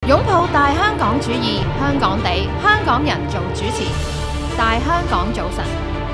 擁抱大香港主義，香港地，香港人做主持。大香港早晨，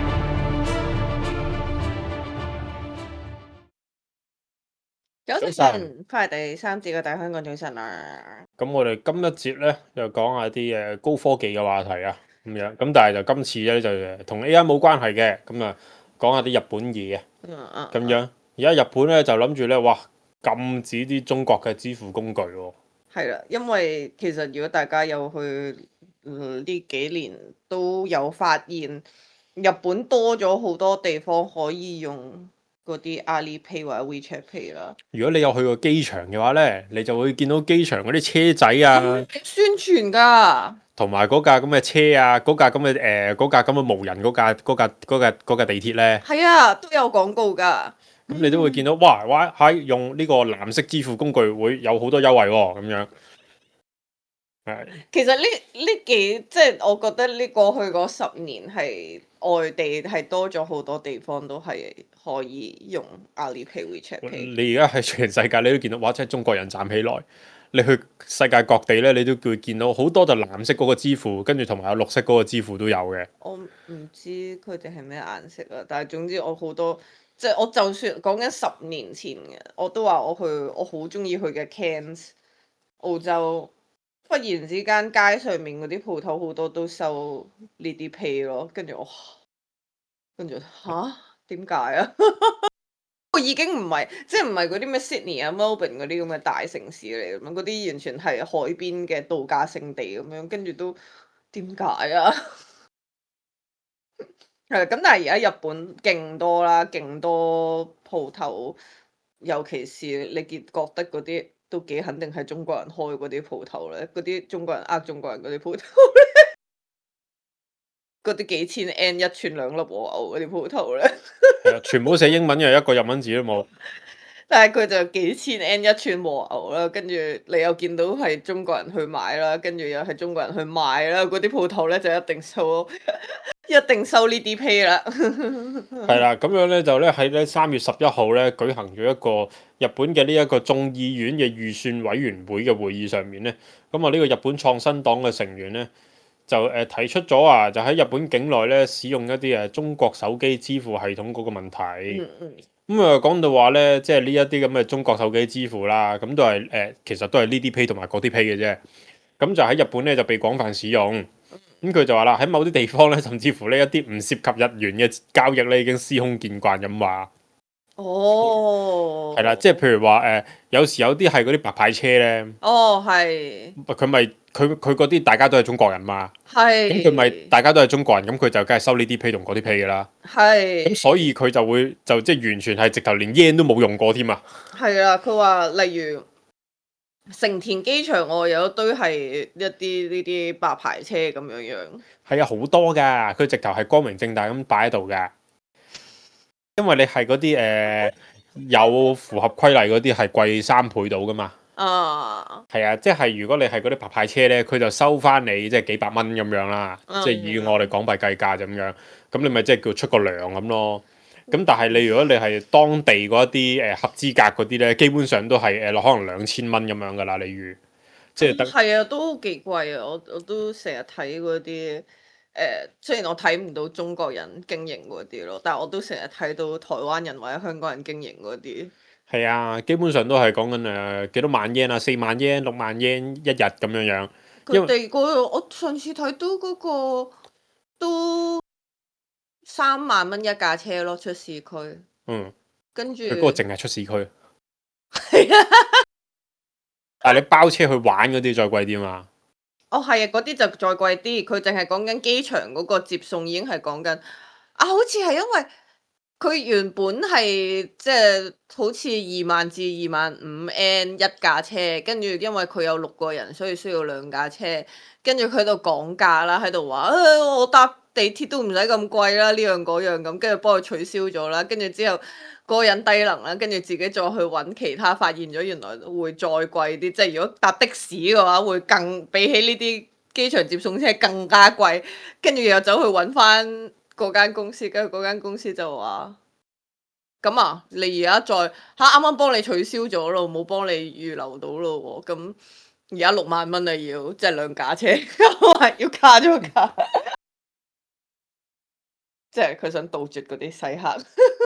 早晨，翻嚟第三節嘅大香港早晨啦。 咁我哋今一節咧就講下啲高科技嘅話題啊，咁樣咁，但係就今次咧就同 AI 冇關係嘅，咁啊講下啲日本嘢啊，咁樣而家日本咧就諗住咧，哇禁止啲中國嘅支付工具喎。 係啦，因為其實如果大家有去呢幾年都有發現，日本多咗好多地方可以用嗰啲 Alipay 或者 WeChat Pay 啦。 如果你有去過機場嘅話咧，你就會見到機場嗰啲車仔啊， 宣傳㗎， 同埋嗰架咁嘅車啊，嗰架咁嘅無人嗰架地鐵咧， 係啊，都有廣告㗎。 咁你都會見到，哇喺用呢個藍色支付工具會有好多優惠喎，咁樣。係。 其實即係我覺得呢過去嗰10年係外地係多咗好多地方都係可以用 Alipay、WeChat Pay。 你而家喺全世界你都見到，哇！真係中國人站起來。你去世界各地咧，你都會見到好多就藍色嗰個支付，跟住同埋有綠色嗰個支付都有嘅。 我唔知佢哋係咩顏色啊，但係總之我好多，即係我就算講緊10年前嘅，我都話我好中意去嘅 Cairns 澳洲，忽然之間街上面嗰啲鋪頭好多都收呢啲 pay 咯，跟住吓點解啊？我已經唔係即係唔係嗰啲咩 Sydney 啊、Melbourne 嗰啲咁嘅大城市嚟咁樣，嗰啲完全係海邊嘅度假勝地咁樣，跟住都點解啊？係咁，但係而家日本勁多啦，勁多鋪頭，尤其是你覺得嗰啲都幾肯定係中國人開嗰啲鋪頭咧，嗰啲中國人呃中國人嗰啲鋪頭咧，嗰啲幾千 N 一串兩粒和牛嗰啲鋪頭咧， 係啊，全部寫英文嘅，一個日文字都冇。 但係佢就幾千 N 一串和牛啦，跟住你又見到係中國人去買啦，跟住又係中國人去賣啦，嗰啲鋪頭咧就一定收呢啲 pay 啦。 係啦，咁樣咧就咧喺咧3月11號咧舉行咗一個日本嘅呢一個眾議院嘅預算委員會嘅會議上面咧，咁啊呢個日本創新黨嘅成員咧就提出咗啊，就喺日本境內咧使用一啲中國手機支付系統嗰個問題。咁啊講到話咧，即係呢一啲咁嘅中國手機支付啦，咁都係其實都係呢啲 pay 同埋嗰啲 pay 嘅啫。咁就喺日本咧就被廣泛使用。咁佢就話啦，喺某啲地方咧，甚至乎呢一啲唔涉及日元嘅交易咧，已經司空見慣咁話。 哦， 係啦，即係譬如話有時有啲係嗰啲白牌車咧。 哦，係。 佢嗰啲大家都係中國人嘛。 係。 咁佢咪大家都係中國人，咁佢就梗係收呢啲 pay 同嗰啲 pay 噶啦。 係。 咁所以佢就即係完全係直頭連 yen 都冇用過添啊。 係啦，佢話例如成田機場外有一堆係一啲呢啲白牌車咁樣樣。 係啊，好多㗎，佢直頭係光明正大咁擺喺度㗎。因為你係嗰啲有符合規例嗰啲係貴3倍到㗎嘛。係啊，即係如果你係嗰啲白牌車咧，佢就收翻你即係幾百蚊咁樣啦，即係以我哋港幣計價就咁樣。咁你咪即係叫出個糧咁咯。咁但係你如果你係當地嗰一啲合資格嗰啲咧，基本上都係可能2000蚊咁樣㗎啦。例如即係係啊，都幾貴啊！我都成日睇嗰啲雖然我睇唔到中國人經營嗰啲咯，但係我都成日睇到台灣人或者香港人經營嗰啲。 係啊，基本上都係講緊幾多萬 yen 啊，4萬 yen、6萬 yen 一日咁樣樣。 佢哋我上次睇到嗰個都3萬蚊一架車咯，出市區。跟住佢嗰個淨係出市區。係啊。但係你包車去玩嗰啲再貴啲嘛？ 哦，係啊，嗰啲就再貴啲。佢淨係講緊機場嗰個接送已經係講緊啊，好似係因為佢原本係即係好似2萬至2.5萬 N 一架車，跟住因為佢有6個人，所以需要2架車。跟住佢喺度講價啦，喺度話我搭地鐵都唔使咁貴啦，呢樣嗰樣咁，跟住幫佢取消咗啦。跟住之後嗰個人低能啦，跟住自己再去揾其他，發現咗原來會再貴啲。即係如果搭的士嘅話，會更比起呢啲機場接送車更加貴。跟住又走去揾翻嗰間公司，跟住嗰間公司就話：咁啊，你而家再啱啱幫你取消咗咯，冇幫你預留到咯喎。咁而家6萬蚊啊要，即係2架車，話要加咗價，即係佢想杜絕嗰啲西客。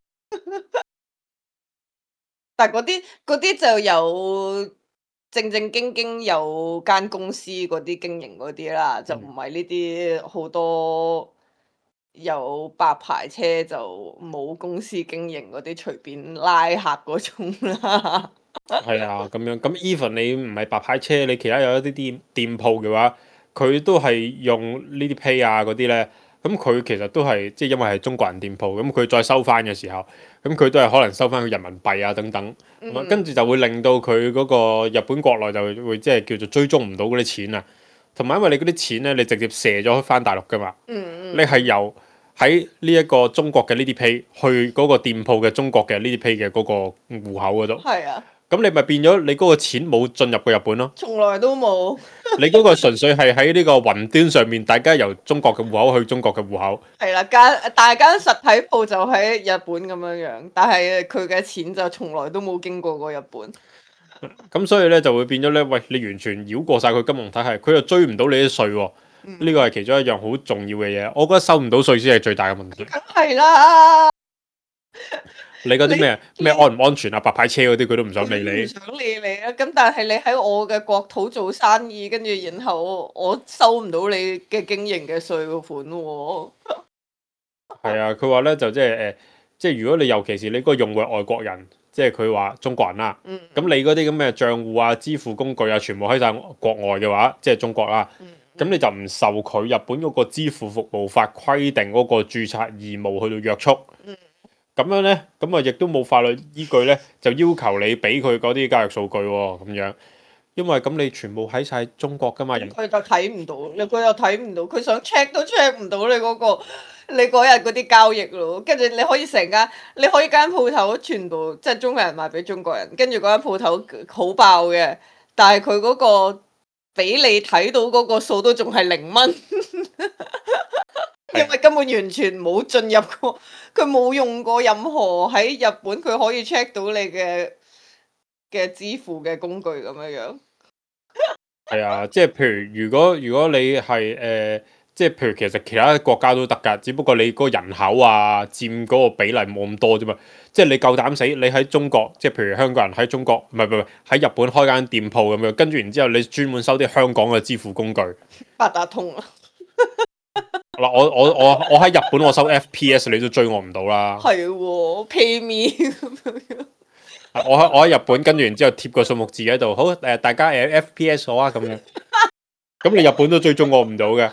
但係嗰啲就有正正經經有間公司嗰啲經營嗰啲啦，就唔係呢啲好多有白牌車就冇公司經營嗰啲隨便拉客嗰種啦。 係啊，咁樣咁 even 你唔係白牌車，你其他有一啲店鋪嘅話，佢都係用呢啲 pay 啊嗰啲咧，咁佢其實都係即係因為係中國人店鋪，咁佢再收翻嘅時候，咁佢都係可能收翻佢人民幣啊等等，咁啊跟住就會令到佢嗰個日本國內就會即係叫做追蹤唔到嗰啲錢啊，同埋因為你嗰啲錢咧，你直接射咗翻大陸噶嘛，你係由喺呢一個中國嘅呢啲 pay 去嗰個店鋪嘅中國嘅呢啲 pay 嘅嗰個戶口嗰度。 係啊， 咁你咪變咗你嗰個錢冇進入過日本咯， 從來都冇。 你嗰個純粹係喺呢個雲端上面，大家由中國嘅戶口去中國嘅戶口。 係啦，大間實體鋪就喺日本咁樣樣，但係佢嘅錢就從來都冇經過過日本。 咁所以咧就會變咗咧，喂，你完全繞過晒佢金融體系，佢又追唔到你啲稅喎。呢個係其中一樣好重要嘅嘢，我覺得收唔到稅先係最大嘅問題。 梗係啦， 你嗰啲咩安唔安全啊，白牌車嗰啲佢都唔想理唔你。 想理你啊！咁但係你喺我嘅國土做生意，跟住然後我收唔到你嘅經營嘅稅款喎。 係啊，佢話咧就即係如果你尤其是你嗰個用戶係外國人，即係佢話中國人啦，咁你嗰啲咁嘅帳戶啊、支付工具啊，全部喺晒國外嘅話，即係中國啦，咁你就唔受佢日本嗰個支付服務法規定嗰個註冊義務去到約束。咁樣咧，咁啊亦都冇法律依據咧，就要求你俾佢嗰啲交易數據喎，咁樣，因為咁你全部喺晒中國噶嘛， 佢就睇唔到，佢又睇唔到，佢想 check 都 check 唔到你嗰個你嗰日嗰啲交易咯。跟住你可以你可以間鋪頭全部即係中國人賣俾中國人，跟住嗰間鋪頭好爆嘅，但係佢嗰個俾你睇到嗰個數都仲係0蚊。因為根本完全冇進入過，佢冇用過任何喺日本佢可以 check 到你嘅支付嘅工具咁樣樣。 係啊，即係譬如如果你係即係譬如其實其他國家都得㗎，只不過你嗰個人口啊佔嗰個比例冇咁多啫嘛。即係你夠膽死，你喺中國，即係譬如香港人喺中國，唔係喺日本開間店鋪咁樣，跟住然之後你專門收啲香港嘅支付工具， 八達通啊！ 嗱，我喺日本我收 FPS 你都追我唔到啦。 係喎，PayMe 咁樣。 我喺日本跟住然之後貼個數目字喺度，好大家FPS 好啊咁樣，咁你日本都追蹤我唔到嘅，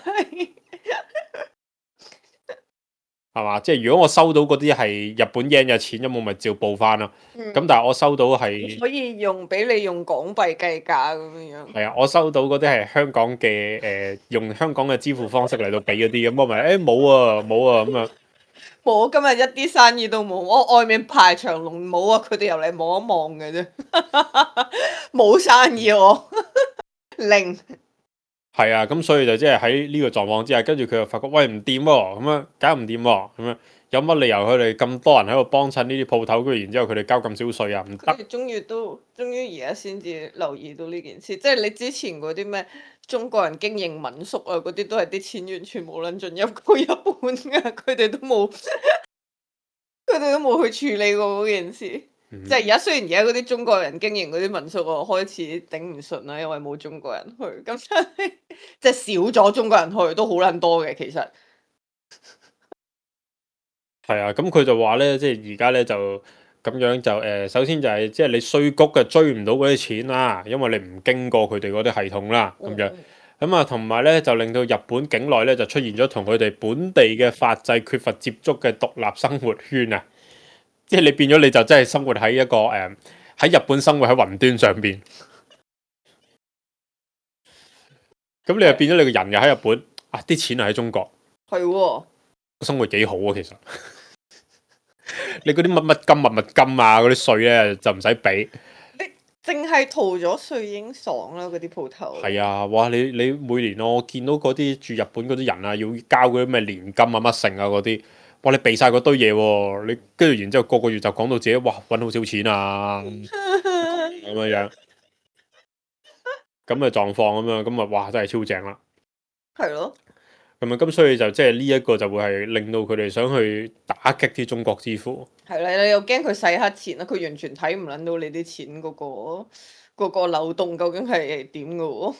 係嘛？即係如果我收到嗰啲係日本 yen 嘅錢，咁我咪照報翻咯。咁但係我收到係可以俾你用港幣計價咁樣。 係啊，我收到嗰啲係香港嘅用香港嘅支付方式嚟到俾嗰啲，咁我咪冇啊冇啊咁樣。 我今日一啲生意都冇，我外面排長龍冇啊，佢哋入嚟望一望嘅啫，冇生意我零。 係啊，咁所以就即係喺呢個狀況之下，跟住佢就發覺喂唔掂喎，咁樣搞唔掂喎，咁樣有乜理由佢哋咁多人喺度幫襯呢啲鋪頭，跟住然之後佢哋交咁少稅啊？唔得。 終於而家先至留意到呢件事，即係你之前嗰啲咩中國人經營民宿啊，嗰啲都係啲錢完全冇撚進入過日本嘅，佢哋都冇去處理過嗰件事。即係而家雖然而家嗰啲中國人經營嗰啲民宿，我開始頂唔順啦，因為冇中國人去，咁即係少咗中國人去都好撚多嘅其實。 係啊，咁佢就話咧，即係而家咧就咁樣就首先就係即係你稅局嘅追唔到嗰啲錢啦，因為你唔經過佢哋嗰啲系統啦，咁樣咁啊，同埋咧就令到日本境內咧就出現咗同佢哋本地嘅法制缺乏接觸嘅獨立生活圈啊，即係你變咗你就真係生活喺一個喺日本生活喺雲端上邊，咁你又變咗你個人又喺日本啊，啲錢係喺中國， 係喎， 生活幾好啊其實。你嗰啲乜金物金啊，嗰啲稅咧就唔使俾。 你淨係逃咗稅已經爽啦，嗰啲鋪頭。 係啊，哇！你每年我見到嗰啲住日本嗰啲人啊，要交嗰啲咩年金啊、乜剩啊嗰啲，哇！你避晒嗰堆嘢喎，你跟住然之後個個月就講到自己哇揾好少錢啊咁樣樣。 咁嘅狀況咁樣，咁啊哇真係超正啦！ 係咯， 咁所以就即係呢一個就會係令到佢哋想去打擊啲中國支付。 係啦，你又驚佢洗黑錢啦，佢完全睇唔撚到你啲錢嗰個流動究竟係點嘅喎。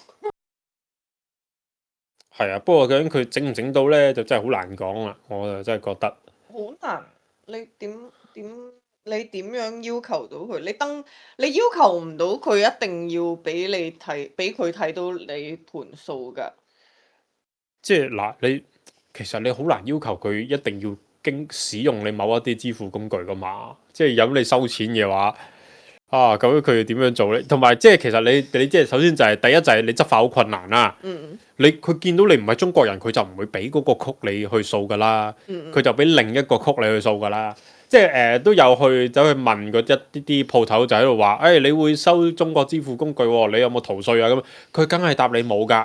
係啊，不過究竟佢整唔整到咧，就真係好難講啦。我就真係覺得好難，你點樣要求到佢？你要求唔到佢一定要俾你睇，俾佢睇到你盤數㗎。 即係嗱，其實你好難要求佢一定要經使用你某一啲支付工具噶嘛。即係有你收錢嘅話，究竟佢要點樣做咧？同埋即係其實你即係首先就係第一就係你執法好困難啦。佢見到你唔係中國人，佢就唔會俾嗰個曲你去掃噶啦。佢就俾另一個曲你去掃噶啦。即係都有走去問嗰啲鋪頭，就喺度話：你會收中國支付工具喎？你有冇逃稅啊？咁佢梗係答你冇㗎。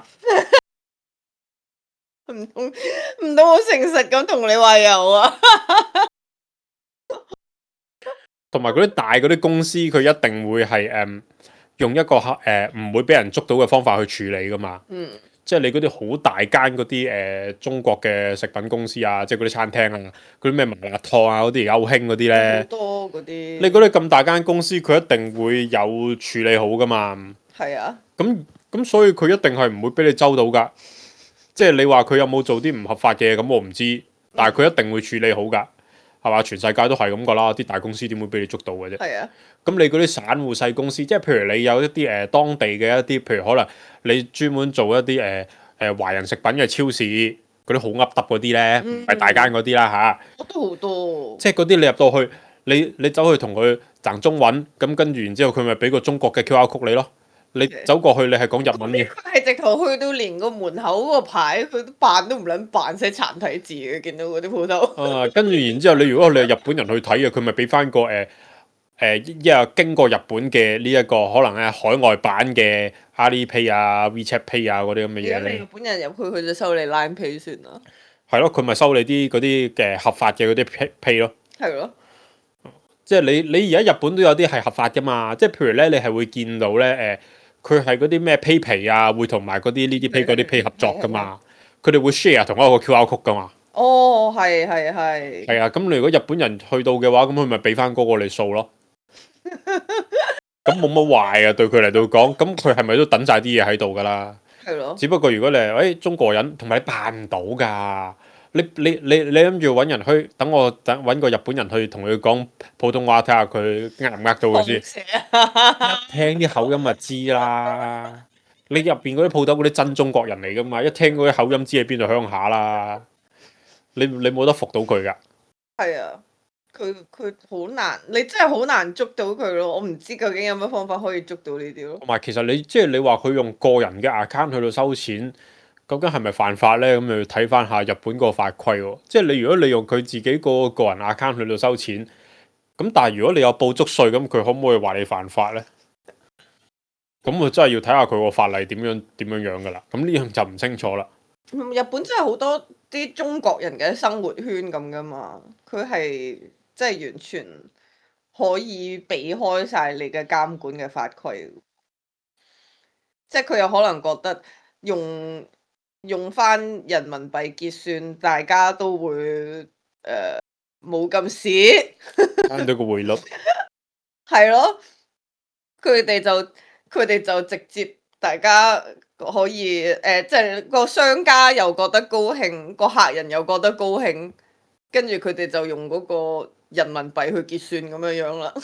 唔通好誠實咁同你話有啊？ 同埋嗰啲大嗰啲公司，佢一定會係用一個唔會俾人捉到嘅方法去處理㗎嘛。即係你嗰啲好大間嗰啲中國嘅食品公司啊，即係嗰啲餐廳啊，嗰啲咩麻辣燙啊嗰啲而家好興嗰啲咧， 好多嗰啲。 你嗰啲咁大間公司，佢一定會有處理好㗎嘛。 係啊。 咁所以佢一定係唔會俾你周到㗎。即係你話佢有冇做啲唔合法嘅，咁我唔知，但係佢一定會處理好㗎，係嘛？全世界都係咁㗎啦，啲大公司點會俾你捉到嘅啫？ 係啊。 咁你嗰啲散戶細公司，即係譬如你有一啲當地嘅一啲，譬如可能你專門做一啲華人食品嘅超市，嗰啲好噏耷嗰啲咧，唔係大間嗰啲啦嚇。 都好多。 即係嗰啲你入到去，你走去同佢賺中文，咁跟住然之後佢咪俾個中國嘅 QR code 你咯。你走過去，你係講日文嘅。 佢係直頭去到連個門口嗰個牌，佢都扮都唔撚扮，寫殘體字嘅，見到嗰啲鋪頭。 跟住然之後，如果你係日本人去睇嘅，佢咪俾翻個經過日本嘅呢一個可能係海外版嘅 Alipay 啊、WeChat Pay 啊嗰啲咁嘅嘢而家你日本人入去，佢就收你 Line Pay 算啦。 係咯，佢咪收你啲嗰啲嘅合法嘅嗰啲 pay 咯。 係咯。 即係你而家日本都有啲係合法噶嘛？即係譬如咧，你係會見到咧佢係嗰啲咩 PayPay 啊，會同埋嗰啲呢啲 Pay 嗰啲 Pay 合作噶嘛？佢哋會 share 同一個 QR code 噶嘛？ 哦，係係係。 係啊，咁你如果日本人去到嘅話，咁佢咪俾翻嗰個你掃咯。咁冇乜壞啊，對佢嚟到講，咁佢係咪都等晒啲嘢喺度噶啦？ 係咯。 只不過如果你係中國人，同埋你扮唔到㗎。你諗住揾人去等我揾個日本人去同佢講普通話，睇下佢呃唔呃到佢先。一聽啲口音就知啦。你入邊嗰啲鋪頭嗰啲真中國人嚟㗎嘛？一聽嗰啲口音知係邊度鄉下啦。你冇得服到佢㗎。 係啊，佢好難，你真係好難捉到佢咯。我唔知究竟有乜方法可以捉到呢啲咯。 同埋其實你話佢用個人嘅 account 去到收錢。究竟係咪犯法咧？咁就要睇翻下日本個法規喎。即係如果你用佢自己個人 account 去到收錢，咁但係如果你有報足稅，咁佢可唔可以話你犯法咧？咁我真係要睇下佢個法例點樣㗎啦。咁呢樣就唔清楚啦。 日本真係好多啲中國人嘅生活圈咁噶嘛，佢係即係完全可以避開晒你嘅監管嘅法規，即係佢有可能覺得用翻人民幣結算，大家都會冇咁蝕， 慳到個匯率係咯，佢哋就直接大家可以即係個商家又覺得高興，個客人又覺得高興，跟住佢哋就用嗰個人民幣去結算咁樣啦。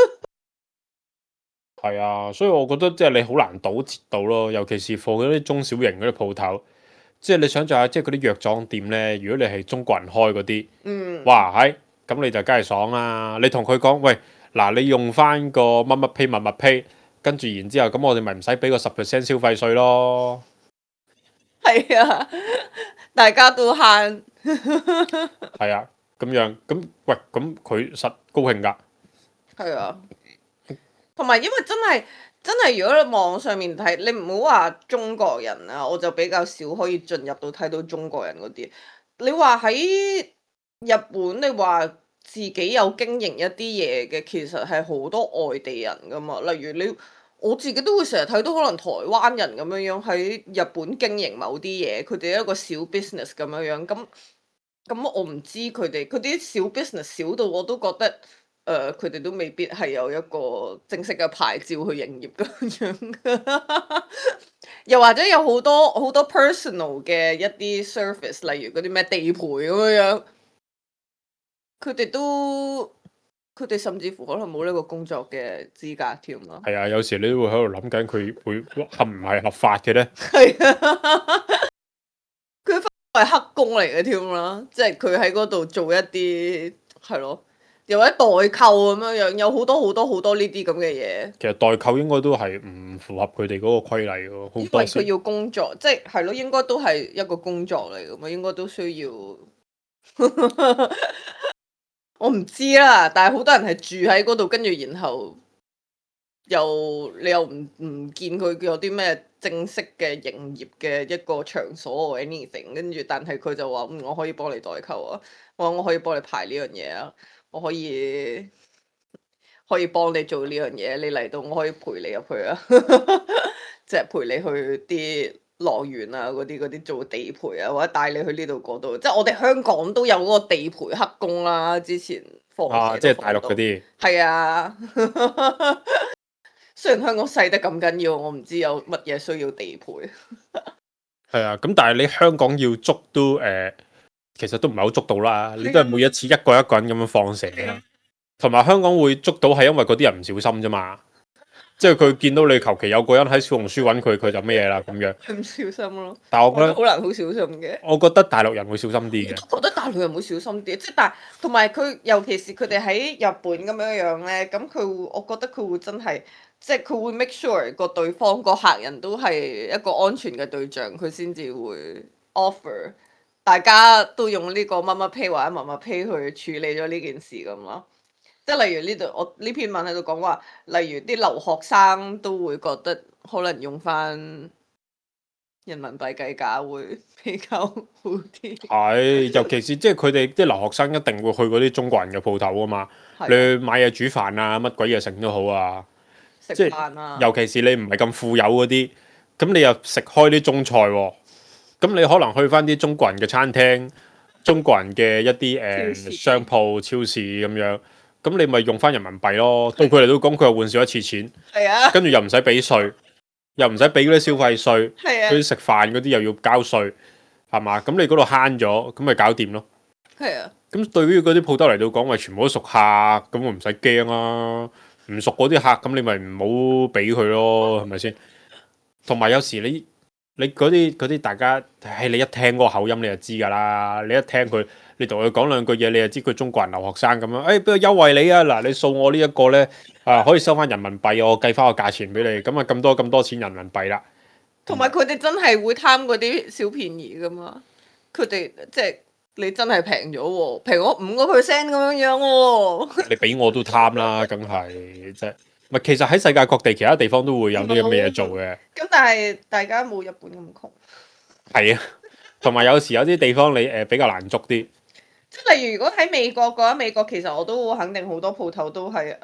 係啊，所以我覺得即係你好難堵截到咯，尤其是貨嗰啲中小型嗰啲鋪頭。即係你想象下，即係嗰啲藥妝店咧，如果你係中國人開嗰啲，哇咁你就梗係爽啦！你同佢講，喂嗱，你用翻個乜乜 pay 乜乜 pay，跟住然之後，咁我哋咪唔使俾個10% 消費稅咯。 係啊，大家都慳。 係啊，咁樣咁喂，咁佢實高興㗎。 係啊，同埋因為真係，如果你網上面睇，你唔好話中國人啊，我就比較少可以進入到睇到中國人嗰啲。你話喺日本，你話自己有經營一啲嘢嘅，其實係好多外地人噶嘛。例如你我自己都會成日睇到可能台灣人咁樣樣喺日本經營某啲嘢，佢哋一個小 business 咁樣樣，咁我唔知佢啲小 business 少到我都覺得，佢哋都未必係有一個正式嘅牌照去營業咁樣。又或者有好多好多 personal 嘅一啲 service，例如嗰啲咩地陪咁樣樣，佢哋甚至乎可能冇呢個工作嘅資格添咯。 係啊，有時你都會喺度諗緊佢會合唔係合法嘅咧？ 係啊，佢係黑工嚟嘅添啦，即係佢喺嗰度做一啲係咯，又或者代購咁樣樣，有好多好多好多呢啲咁嘅嘢。 其實代購應該都係唔符合佢哋嗰個規例喎，好多時。 因為佢要工作，即係咯，應該都係一個工作嚟㗎嘛，應該都需要。我唔知啦，但係好多人係住喺嗰度，跟住然後你又唔見佢有啲咩正式嘅營業嘅一個場所 or anything，跟住但係佢就話我可以幫你代購啊，我可以幫你排呢樣嘢啊，我可以幫你做呢樣嘢，你嚟到我可以陪你入去啊，即係陪你去啲樂園啊嗰啲做地陪啊，或者帶你去呢度嗰度，即係我哋香港都有嗰個地陪黑工啦，之前放社即係都大陸嗰啲。 係啊。雖然香港細得咁緊要，我唔知有乜嘢需要地陪。 係啊，咁但係你香港要捉都其實都唔係好捉到啦，你都係每一次一個人咁樣放蛇啦。同埋香港會捉到係因為嗰啲人唔小心啫嘛，即係佢見到你求其有個人喺小紅書揾佢，佢就咩嘢啦咁樣。 佢唔小心咯。 但係我覺得好難好小心嘅。 我覺得大陸人會小心啲嘅。 覺得大陸人會小心啲，即係但係同埋佢，尤其是佢哋喺日本咁樣樣咧，咁我覺得佢會真係，即係佢會 make sure 個對方個客人都係一個安全嘅對象，佢先至會 offer。大家都用呢個乜乜 pay 或者乜乜 pay 去處理咗呢件事咁咯。即係例如呢度，我呢篇文喺度講話，例如啲留學生都會覺得可能用翻人民幣計價會比較好啲。 係，尤其是即係佢哋啲留學生一定會去嗰啲中國人嘅鋪頭啊嘛。 係啊你買嘢煮飯啊，乜鬼嘢食都好啊。 食即係飯啊， 尤其是你唔係咁富有嗰啲，咁你又食開啲中菜喎，咁你可能去翻啲中國人嘅餐廳、中國人嘅一啲超市商鋪、超市咁樣，咁你咪用翻人民幣咯。對佢嚟到講，佢又換少一次錢， 係啊， 跟住又唔使俾稅，又唔使俾嗰啲消費稅， 係啊嗰啲食飯嗰啲又要交稅，係嘛？咁你嗰度慳咗，咁咪搞掂咯。 係啊， 咁對於嗰啲鋪頭嚟到講，咪全部都熟客，咁我唔使驚啊。唔熟嗰啲客，咁你咪唔好俾佢咯，係咪先？同埋有時你嗰啲大家，你一聽嗰個口音你就知㗎啦。你一聽佢，你同佢講兩句嘢，你就知佢中國人留學生咁樣。誒，邊個優惠你啊？嗱，你掃我呢一個咧，可以收翻人民幣，我計翻個價錢俾你。咁啊，咁多錢人民幣啦。 同埋佢哋真係會貪嗰啲小便宜噶嘛，佢哋即係你真係平咗喎，平咗5%咁樣樣喎。 你俾我都貪啦，梗係即係。咪其實喺世界各地其他地方都會有啲咁嘅嘢做嘅。 咁但係大家冇日本咁窮。 係啊，同埋有時有啲地方你比較難捉啲。 即係例如如果喺美國嘅話，美國其實我都肯定好多鋪頭都係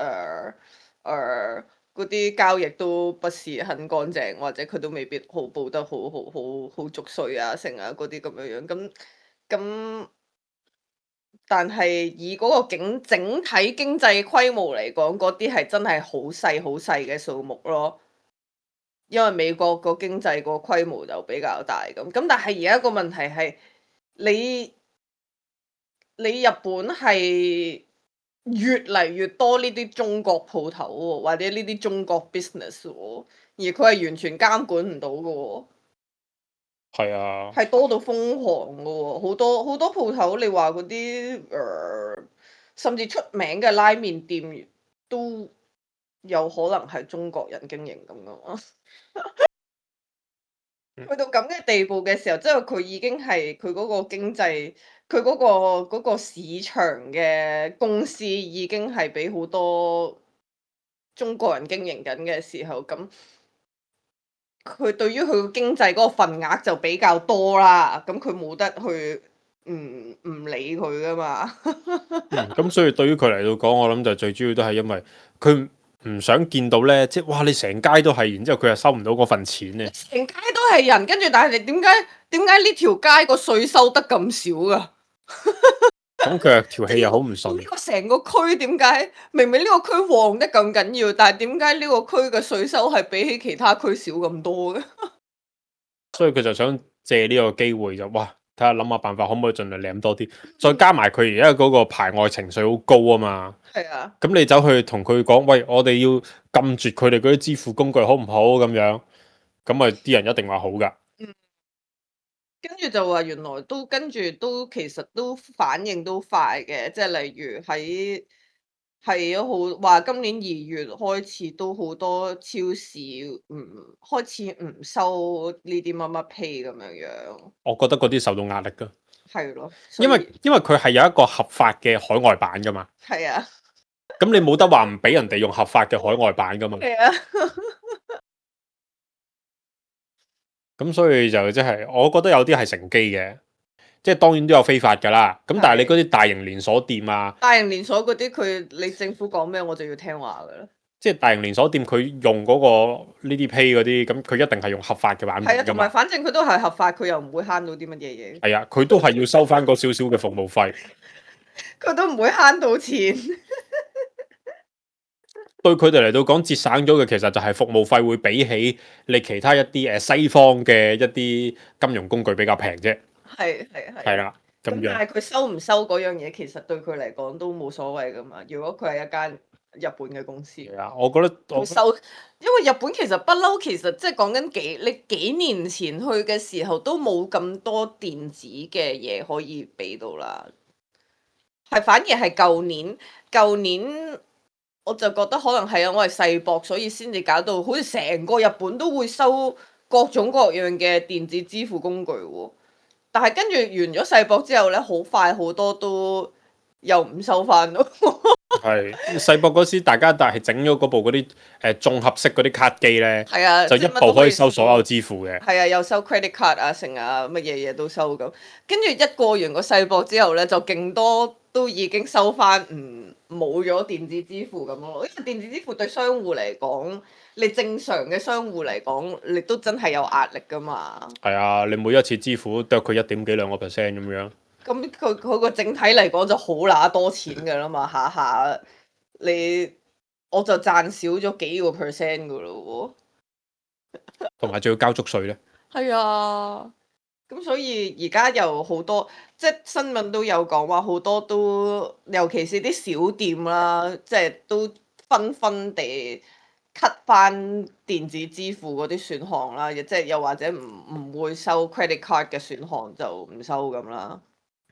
嗰啲交易都不是很乾淨，或者佢都未必好報得好足稅啊，成啊嗰啲咁樣樣。咁，但係以嗰個整體經濟規模嚟講，嗰啲係真係好細好細嘅數目咯。因為美國個經濟個規模就比較大咁，但係而家個問題係你日本係越嚟越多呢啲中國鋪頭喎，或者呢啲中國 business 喎，而佢係完全監管唔到嘅喎。 係啊， 係多到瘋狂嘅喎，好多好多鋪頭，你話嗰啲甚至出名嘅拉麵店都有可能係中國人經營咁嘅嘛。去到咁嘅地步嘅時候，即係佢已經係佢嗰個經濟，佢嗰個市場嘅公司已經係俾好多中國人經營緊嘅時候，咁佢對於佢個經濟嗰個份額就比較多啦。咁佢冇得去唔理佢噶嘛。 咁所以對於佢嚟到講，我諗就最主要都係因為佢唔想見到咧，即係哇你成街都係，然之後佢又收唔到嗰份錢咧。 成街都係人，跟住但係你點解呢條街個稅收得咁少噶？ 咁佢又條氣又好唔呢順， 個成個區點解明明呢個區旺得咁緊要，但係點解呢個區嘅稅收係比起其他區少咁多嘅？ 所以佢就想借呢個機會就哇睇下諗下辦法，可唔可以盡量舐多啲？再加埋佢而家嗰個排外情緒好高啊嘛。 係啊， 咁你走去同佢講，喂，我哋要禁絕佢哋嗰啲支付工具，好唔好咁樣？咁啊，啲人一定話好噶。 跟住就話原來都跟住都其實都反應都快嘅，即係例如係好話今年2月開始都好多超市開始唔收呢啲乜乜 pay 咁樣樣， 我覺得嗰啲受到壓力噶， 係咯，所因以為佢係有一個合法嘅海外版噶嘛。 係啊， 咁你冇得話唔俾人哋用合法嘅海外版噶嘛。 係啊。 咁所以就即係，我覺得有啲係乘機嘅，即係當然都有非法噶啦。咁但係你嗰啲大型連鎖店啊， 大型連鎖嗰啲你政府講咩我就要聽話噶啦。 即係大型連鎖店佢用嗰個呢啲 pay 嗰啲，咁佢一定係用合法嘅版係啊，同埋本噶嘛。 反正佢都係合法，佢又唔會慳到啲乜嘢嘢， 係啊，佢都係要收翻嗰少少嘅服務費。 佢都唔會慳到錢。 對佢哋嚟到講，節省咗嘅其實就係服務費會比起你其他一啲西方嘅一啲金融工具比較平啫。係啦，咁樣。 咁但係佢收唔收嗰樣嘢，其實對佢嚟講都冇所謂噶嘛。如果佢係一間日本嘅公司， 係啊，我覺得佢收，因為日本其實不嬲，其實即係講緊你幾年前去嘅時候都冇咁多電子嘅嘢可以俾到啦，係反而係舊年我就覺得可能係因為世博，所以先至搞到好似成個日本都會收各種各樣嘅電子支付工具喎。但係跟住完咗世博之後咧，好快好多都又唔收翻咯。 係世博嗰時，大家但係整咗嗰部嗰啲綜合式嗰啲卡機咧， 係啊， 就一部可以收所有支付嘅。 係啊，又收 credit card 啊，成啊，乜嘢嘢都收咁。跟住一過完個世博之後咧，就勁多都已經收翻冇咗電子支付咁咯。因為電子支付對商戶嚟講，你正常嘅商戶嚟講，你都真係有壓力噶嘛。 係啊，你每一次支付都佢1點幾2%咁樣。 咁佢個整體嚟講就好乸多錢㗎啦嘛，下下我就賺少咗幾個 percent 㗎咯喎。 同埋仲要交足稅咧。 係啊，咁所以而家又好多，即係新聞都有講話好多都，尤其是啲小店啦，即係都紛紛地 cut 翻電子支付嗰啲選項啦，即係又或者唔會收 credit card 嘅選項就唔收咁啦。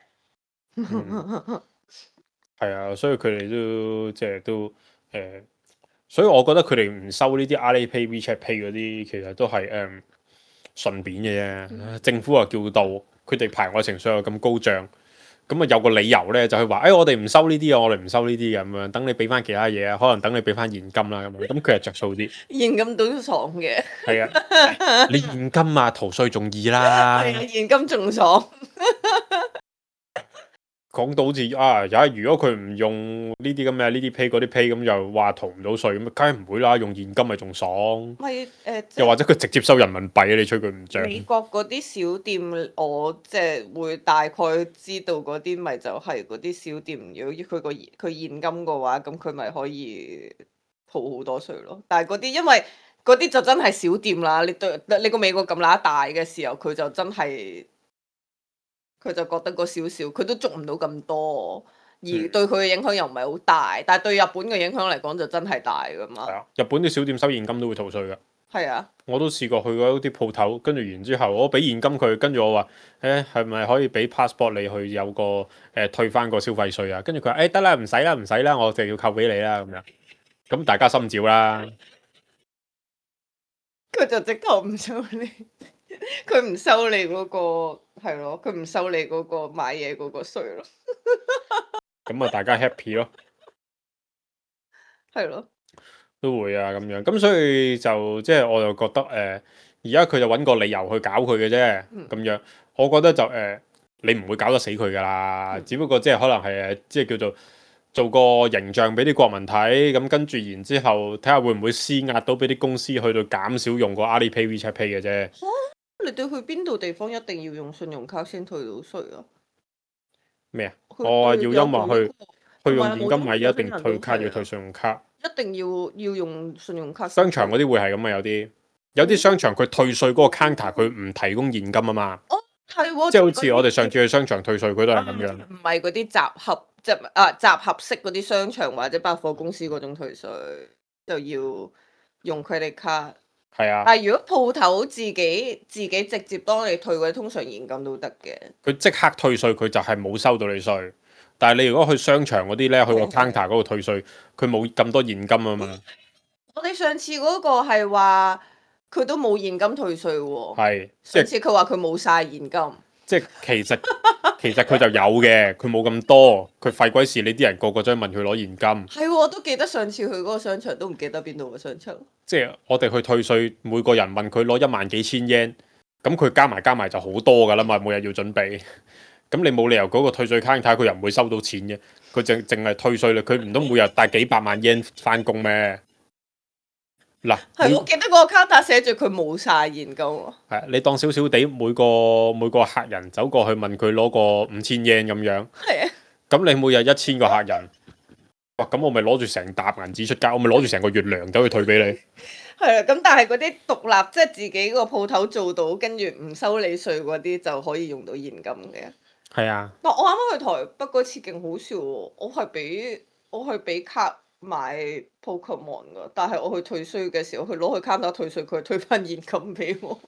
係啊，所以佢哋都即係都所以我覺得佢哋唔收呢啲 Alipay、WeChat Pay 嗰啲，其實都係順便嘅啫。政府又叫到，佢哋排外情緒又咁高漲，咁啊有個理由咧就係話，我哋唔收呢啲啊，我哋唔收呢啲嘅咁樣，等你俾翻其他嘢啊，可能等你俾翻現金啦咁樣，咁佢係着數啲。 現金都爽嘅， 係啊，你現金啊，逃稅仲易啦。 係啊，現金仲爽。 講到好似如果佢唔用呢啲咁嘅呢啲 pay 嗰啲 pay，咁又話逃唔到稅，咁梗係唔會啦，用現金咪仲爽。 咪又或者佢直接收人民幣啊？你吹佢唔漲。 美國嗰啲小店，我即係會大概知道嗰啲咪就係嗰啲小店，如果佢現金嘅話，咁佢咪可以逃好多稅咯。但係嗰啲因為嗰啲就真係小店啦，你個美國咁乸大嘅時候，佢就真係佢就覺得嗰少少，佢都捉唔到咁多，而對佢嘅影響又唔係好大。但係對日本嘅影響嚟講就真係大噶嘛。 係啊，日本啲小店收現金都會逃稅㗎。 係啊， 我都試過去過啲鋪頭，跟住完之後，我俾現金佢，跟住我話係咪可以俾 passport 你去有個退翻個消費稅啊？跟住佢話得啦，唔使啦，唔使啦，我就要扣俾你啦咁樣。咁大家心照啦。 佢就直頭唔收你，佢唔收你嗰個係咯，佢唔收你嗰個買嘢嗰個稅咯。 咁啊，大家 happy 咯。 係咯， 都會啊咁樣，咁所以就即係我就覺得而家佢就揾個理由去搞佢嘅啫，咁樣我覺得就你唔會搞得死佢噶啦，只不過即係可能係即係叫做做個形象俾啲國民睇，咁跟住然之後睇下會唔會施壓到俾啲公司去到減少用個 Alipay WeChat Pay 嘅啫。 你哋去邊度地方一定要用信用卡先退到稅啊？ 咩啊？ 佢我對要因為去有做呢個用同埋現金買一定冇中國退卡人都係啊要退信用卡。 一定要用信用卡。 商場嗰啲會係咁啊，有啲商場佢退稅嗰個 counter 佢唔提供現金啊嘛， 係喎， 即係好似我哋上次去商場退稅佢都係咁樣。 唔係嗰啲集合式嗰啲商場或者百貨公司嗰種退稅，就要用 credit card。 係啊， 但係如果鋪頭自己直接幫你退嘅，通常現金都得嘅。 佢即刻退稅，佢就係冇收到你稅。但係你如果去商場嗰啲咧，去個 counter 嗰度退稅，佢冇咁多現金啊嘛。 我哋上次嗰個係話佢都冇現金退稅喎。 係， 上次佢話佢冇晒現金。 即係其實佢就有嘅，佢冇咁多，佢費鬼事，你啲人個個都問佢攞現金。 係喎，我都記得上次去嗰個商場，都唔記得邊度嘅商場。 即係我哋去退稅，每個人問佢攞1萬幾千 yen，咁佢加埋就好多㗎啦嘛，每日要準備。咁你冇理由嗰個退稅 counter 佢又唔會收到錢嘅，佢淨係退稅啦，佢唔通每日帶幾百萬 yen 翻工咩？嗱， 係我記得嗰個 counter 寫住佢冇晒現金喎。 係你當少少地每個客人走過去問佢攞個5000 yen 咁樣， 係啊， 咁你每日1000個客人，哇！咁我咪攞住成沓銀紙出街，我咪攞住成個月糧走去退俾你。 係啦，咁但係嗰啲獨立即係自己個鋪頭做到，跟住唔收你稅嗰啲就可以用到現金嘅。 係啊， 但我啱啱去台北嗰次勁好笑喎，我係俾卡買 Pokemon 噶，但係我去退稅嘅時候，佢攞去 counter 退稅，佢係退翻現金俾我。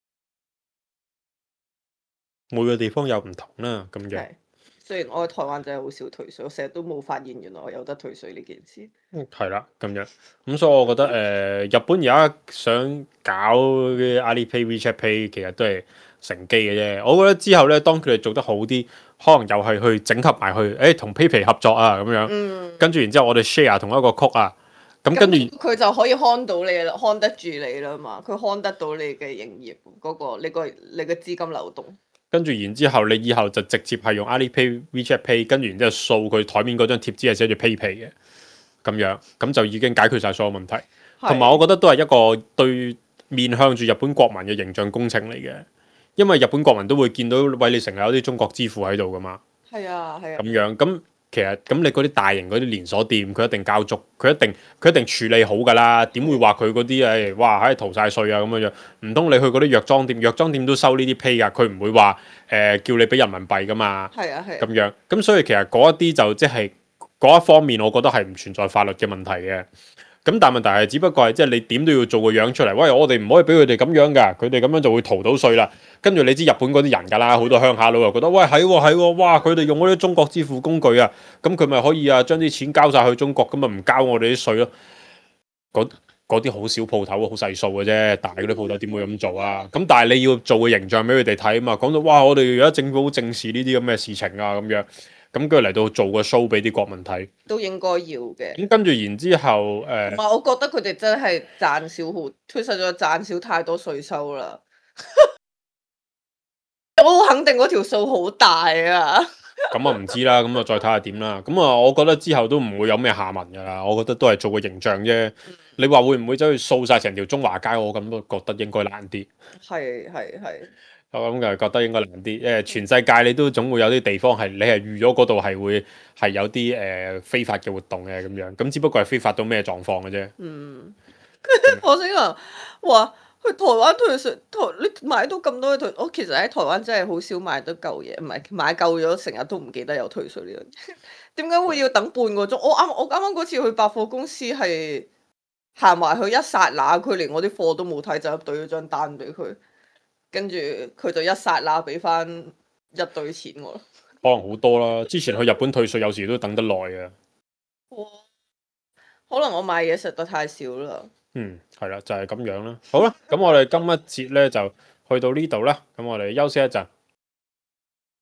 每個地方有唔同啦，咁樣。 係，雖然我喺台灣真係好少退稅，我成日都冇發現原來我有得退稅呢件事。 係啦，咁樣。咁所以我覺得日本而家想搞嘅 Alipay WeChat Pay 其實都係乘機嘅啫。我覺得之後咧，當佢哋做得好啲，可能又係去整合埋去，同 PayPay 合作啊咁樣。跟住然之後，我哋 share 同一個曲啊。咁跟住佢就可以看到你啦，看得住你啦嘛。佢看得到你嘅營業嗰個你嘅資金流動。 跟住然之後，你以後就直接係用 Alipay WeChat Pay，跟住然之後掃佢台面嗰張貼紙係寫住 PayPay 嘅，咁樣咁就已經解決晒所有問題。同埋我覺得都係一個對面向住日本國民嘅形象工程嚟嘅，因為日本國民都會見到喂，你成日有啲中國支付喺度噶嘛。 係啊，係啊。 咁樣咁其實咁你嗰啲大型嗰啲連鎖店，佢一定交足，佢一定處理好㗎啦。點會話佢嗰啲哇喺逃晒稅啊咁樣？唔通你去嗰啲藥妝店，藥妝店都收呢啲 pay 㗎？佢唔會話叫你俾人民幣㗎嘛？ 係啊，係。 咁樣咁所以其實嗰一啲就即係嗰一方面，我覺得係唔存在法律嘅問題嘅。咁但係問題係，只不過係即係你點都要做個樣出嚟。喂，我哋唔可以俾佢哋咁樣㗎，佢哋咁樣就會逃到稅啦。跟住你知日本嗰啲人㗎啦，好多鄉下佬又覺得，喂係喎，哇佢哋用嗰啲中國支付工具啊，咁佢咪可以啊將啲錢交晒去中國，咁咪唔交我哋啲稅咯。嗰啲好少鋪頭，好細數嘅啫，大嗰啲鋪頭點會咁做啊？咁但係你要做個形象俾佢哋睇啊嘛，講到哇我哋而家政府好正視呢啲咁嘅事情啊咁樣。咁跟住嚟到做個 show 俾啲國民睇， 都應該要嘅。 咁跟住然之後， 同埋我覺得佢哋真係賺少好，佢實在賺少太多稅收啦。我好肯定嗰條數好大啊！ 咁啊唔知啦，咁啊再睇下點啦。咁啊，我覺得之後都唔會有咩下文㗎啦。我覺得都係做個形象啫。你話會唔會走去掃晒成條中華街？我咁都覺得應該難啲。 係。 我咁就覺得應該難啲，因為全世界你都總會有啲地方係你係預咗嗰度係會係有啲非法嘅活動嘅咁樣，咁只不過係非法到咩狀況嘅啫。 我想話去台灣退稅，你買到咁多嘅退，我其實喺台灣真係好少買得夠嘢，唔係買夠咗，成日都唔記得有退稅呢樣嘢。點解會要等半個鐘？我啱啱嗰次去百貨公司係行埋去一剎那，佢連我啲貨都冇睇，就對咗張單俾佢。跟住佢就一剎那俾翻一堆錢我。 可能好多啦，之前去日本退稅有時都等得耐嘅。 可能我買嘢實在太少啦。 係啦，就係咁樣啦。好啦，咁我哋今一節咧就去到呢度啦。咁我哋休息一陣，